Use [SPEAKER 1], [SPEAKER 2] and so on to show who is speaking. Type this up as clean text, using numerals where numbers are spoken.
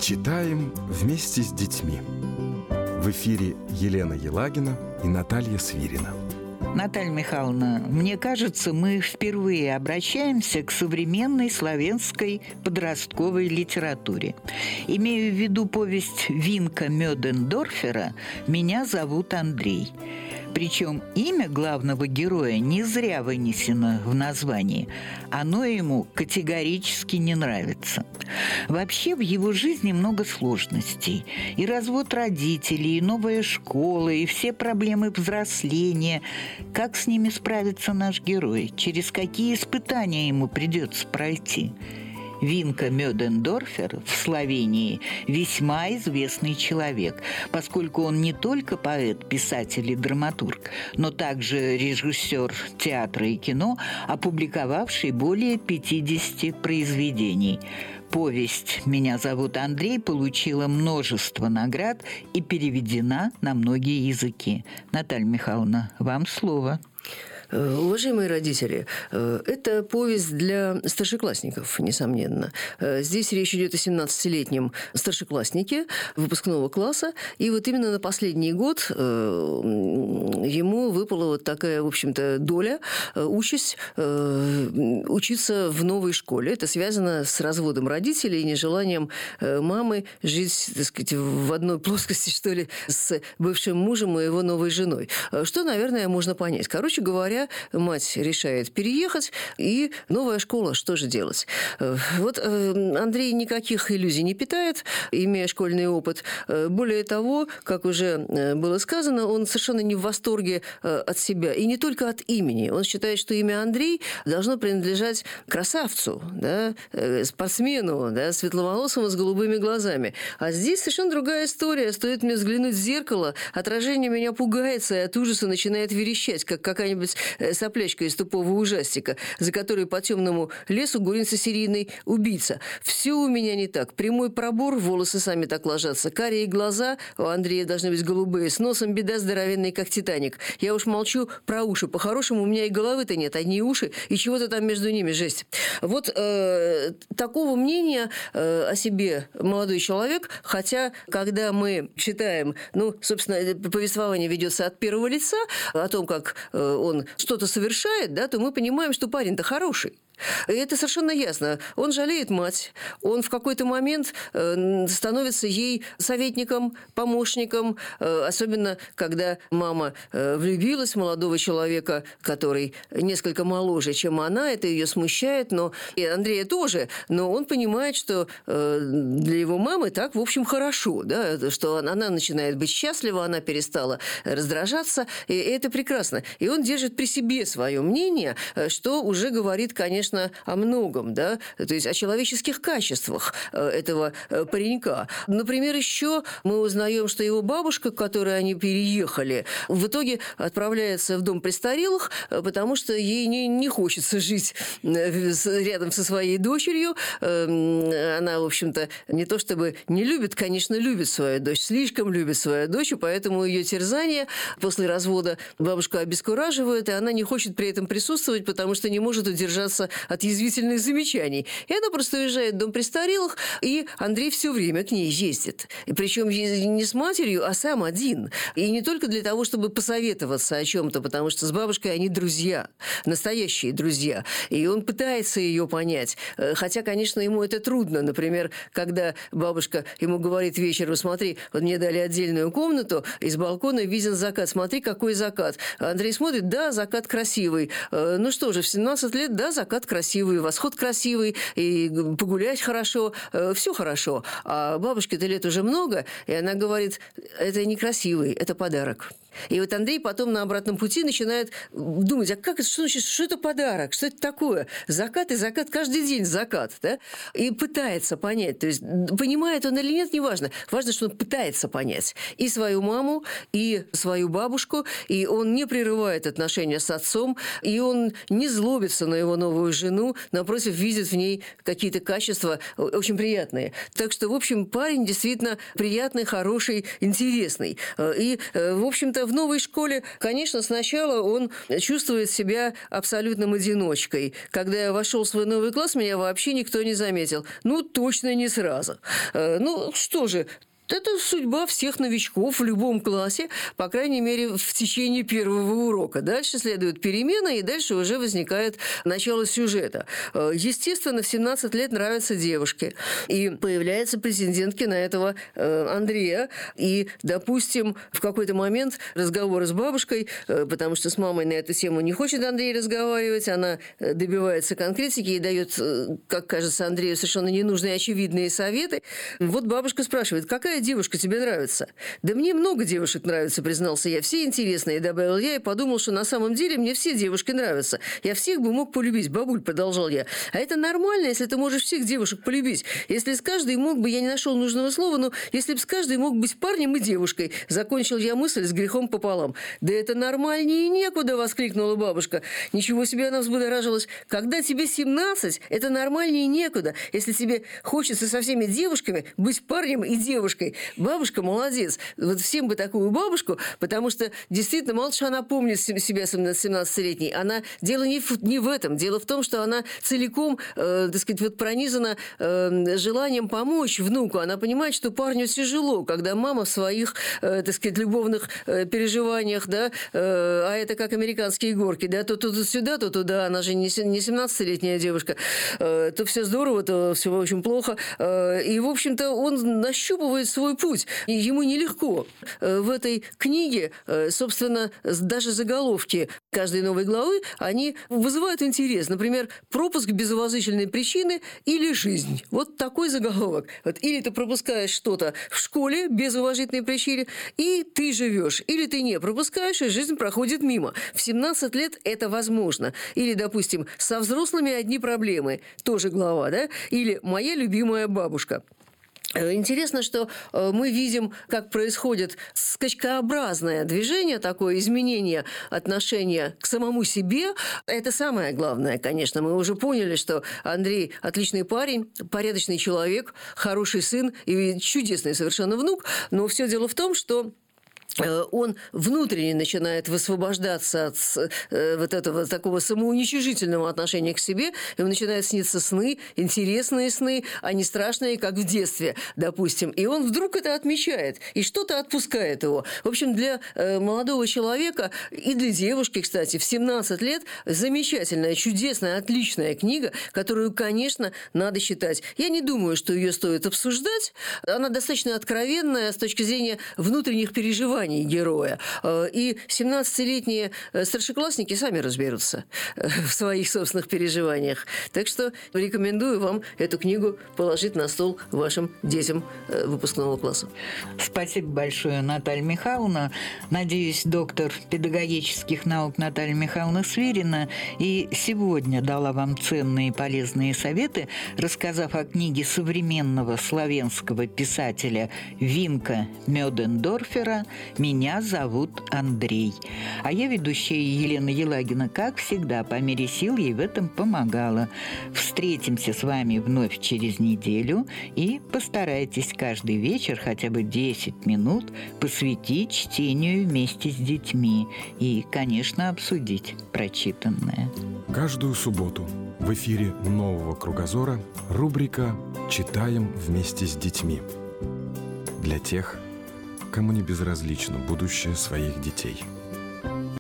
[SPEAKER 1] Читаем вместе с детьми. В эфире Елена Елагина и Наталья Свирина.
[SPEAKER 2] Наталья Михайловна, мне кажется, мы впервые обращаемся к современной славянской подростковой литературе. Имею в виду повесть Винка Мёдендорфера «Меня зовут Андрей». Причем имя главного героя не зря вынесено в названии. Оно ему категорически не нравится. Вообще в его жизни много сложностей. И развод родителей, и новая школа, и все проблемы взросления. Как с ними справится наш герой? Через какие испытания ему придется пройти? Винка Мёдендорфер в Словении весьма известный человек, поскольку он не только поэт, писатель и драматург, но также режиссер театра и кино, опубликовавший более 50 произведений. Повесть «Меня зовут Андрей» получила множество наград и переведена на многие языки. Наталья Михайловна, вам слово.
[SPEAKER 3] Уважаемые родители, это повесть для старшеклассников, несомненно. Здесь речь идет о 17-летнем старшекласснике выпускного класса, и вот именно на последний год ему выпала вот такая, в общем-то, доля, участь учиться в новой школе. Это связано с разводом родителей и нежеланием мамы жить, так сказать, в одной плоскости, что ли, с бывшим мужем и его новой женой. Что, наверное, можно понять. Короче говоря, мать решает переехать, и новая школа, что же делать? Вот Андрей никаких иллюзий не питает, имея школьный опыт. Более того, как уже было сказано, он совершенно не в восторге от себя, и не только от имени. Он считает, что имя Андрей должно принадлежать красавцу, да, спортсмену, да, светловолосому с голубыми глазами. А здесь совершенно другая история. Стоит мне взглянуть в зеркало, отражение меня пугается и от ужаса начинает верещать, как какая-нибудь соплячка из тупого ужастика, за которой по темному лесу гонится серийный убийца. Все у меня не так. Прямой пробор, волосы сами так ложатся, карие глаза, у Андрея должны быть голубые, с носом беда здоровенный, как Титаник. Я уж молчу про уши. По-хорошему, у меня и головы-то нет, одни уши, и чего-то там между ними жесть. Вот такого мнения о себе молодой человек, хотя, когда мы читаем, собственно, повествование ведется от первого лица, о том, как он что-то совершает, да, то мы понимаем, что парень-то хороший. И это совершенно ясно. Он жалеет мать, он в какой-то момент становится ей советником, помощником, особенно когда мама влюбилась в молодого человека, который несколько моложе, чем она, это ее смущает, но и Андрея тоже, но он понимает, что для его мамы так, в общем, хорошо, да, что она начинает быть счастлива, она перестала раздражаться, и это прекрасно. И он держит при себе свое мнение, что уже говорит, конечно, о многом, да, то есть о человеческих качествах этого паренька. Например, еще мы узнаем, что его бабушка, к которой они переехали, в итоге отправляется в дом престарелых, потому что ей не хочется жить рядом со своей дочерью. Она, в общем-то, не то чтобы не любит, конечно, любит свою дочь, слишком любит свою дочь, и поэтому ее терзание после развода бабушка обескураживает, и она не хочет при этом присутствовать, потому что не может удержаться от язвительных замечаний. И она просто уезжает в дом престарелых, и Андрей все время к ней ездит. И причем не с матерью, а сам один. И не только для того, чтобы посоветоваться о чем-то, потому что с бабушкой они друзья, настоящие друзья. И он пытается ее понять. Хотя, конечно, ему это трудно. Например, когда бабушка ему говорит вечером: смотри, вот мне дали отдельную комнату, из балкона виден закат, смотри, какой закат. Андрей смотрит: да, закат красивый. Ну что же, в 17 лет, да, закат красивый, восход красивый, и погулять хорошо, все хорошо. А бабушке-то лет уже много, и она говорит: это некрасивый, это подарок. И вот Андрей потом на обратном пути начинает думать: а как это, что это подарок, что это такое? Закат и закат, каждый день закат, да? И пытается понять, то есть понимает он или нет, неважно. Важно, что он пытается понять и свою маму, и свою бабушку, и он не прерывает отношения с отцом, и он не злобится на его новую жену, напротив, видит в ней какие-то качества очень приятные. Так что, в общем, парень действительно приятный, хороший, интересный. И, в общем-то, в новой школе, конечно, сначала он чувствует себя абсолютным одиночкой. Когда я вошел в свой новый класс, меня вообще никто не заметил. Ну, точно не сразу. Ну, что же... Это судьба всех новичков в любом классе, по крайней мере, в течение первого урока. Дальше следует перемена, и дальше уже возникает начало сюжета. Естественно, в 17 лет нравятся девушки. И появляется претендентки на этого Андрея. И, допустим, в какой-то момент разговора с бабушкой, потому что с мамой на эту тему не хочет Андрей разговаривать, она добивается конкретики и дает, как кажется Андрею, совершенно ненужные очевидные советы. Вот бабушка спрашивает: какая девушка тебе нравится? Да мне много девушек нравится, признался я. Все интересные, добавил я, и подумал, что на самом деле мне все девушки нравятся. Я всех бы мог полюбить, бабуль, продолжал я. А это нормально, если ты можешь всех девушек полюбить. Если с каждой мог бы, я не нашел нужного слова, но если бы с каждой мог быть парнем и девушкой, закончил я мысль с грехом пополам. Да это нормальнее некуда, воскликнула бабушка. Ничего себе, она взбудоражилась. Когда тебе 17, это нормальнее некуда. Если тебе хочется со всеми девушками быть парнем и девушкой. Бабушка молодец. Вот всем бы такую бабушку, потому что действительно мало что она помнит себя 17-летней. Она... Дело не в этом. Дело в том, что она целиком, так сказать, вот пронизана желанием помочь внуку. Она понимает, что парню тяжело, когда мама в своих, так сказать, любовных переживаниях, да, а это как американские горки, да, то сюда, то туда. Она же не 17-летняя девушка. То все здорово, то все очень плохо. И, в общем-то, он нащупывает свой путь. И ему нелегко. В этой книге, собственно, даже заголовки каждой новой главы, они вызывают интерес. Например, «Пропуск без уважительной причины» или «Жизнь». Вот такой заголовок. Вот или ты пропускаешь что-то в школе без уважительной причины, и ты живешь. Или ты не пропускаешь, и жизнь проходит мимо. В 17 лет это возможно. Или, допустим, «Со взрослыми одни проблемы». Тоже глава, да? Или «Моя любимая бабушка». Интересно, что мы видим, как происходит скачкообразное движение, такое изменение отношения к самому себе. Это самое главное, конечно. Мы уже поняли, что Андрей отличный парень, порядочный человек, хороший сын и чудесный совершенно внук. Но все дело в том, что он внутренне начинает высвобождаться от вот этого такого самоуничижительного отношения к себе. Ему начинают сниться сны, интересные сны, а не страшные, как в детстве, допустим. И он вдруг это отмечает, и что-то отпускает его. В общем, для молодого человека и для девушки, кстати, в 17 лет замечательная, чудесная, отличная книга, которую, конечно, надо читать. Я не думаю, что ее стоит обсуждать. Она достаточно откровенная с точки зрения внутренних переживаний героя. И 17-летние старшеклассники сами разберутся в своих собственных переживаниях. Так что рекомендую вам эту книгу положить на стол вашим детям выпускного класса.
[SPEAKER 2] Спасибо большое, Наталья Михайловна. Надеюсь, доктор педагогических наук Наталья Михайловна Свирина и сегодня дала вам ценные и полезные советы, рассказав о книге современного славянского писателя Винка Мёдендорфера «Меня зовут Андрей». А я, ведущая Елена Елагина, как всегда, по мере сил ей в этом помогала. Встретимся с вами вновь через неделю и постарайтесь каждый вечер хотя бы 10 минут посвятить чтению вместе с детьми и, конечно, обсудить прочитанное.
[SPEAKER 1] Каждую субботу в эфире «Нового кругозора» рубрика «Читаем вместе с детьми». Для тех, кому не безразлично будущее своих детей.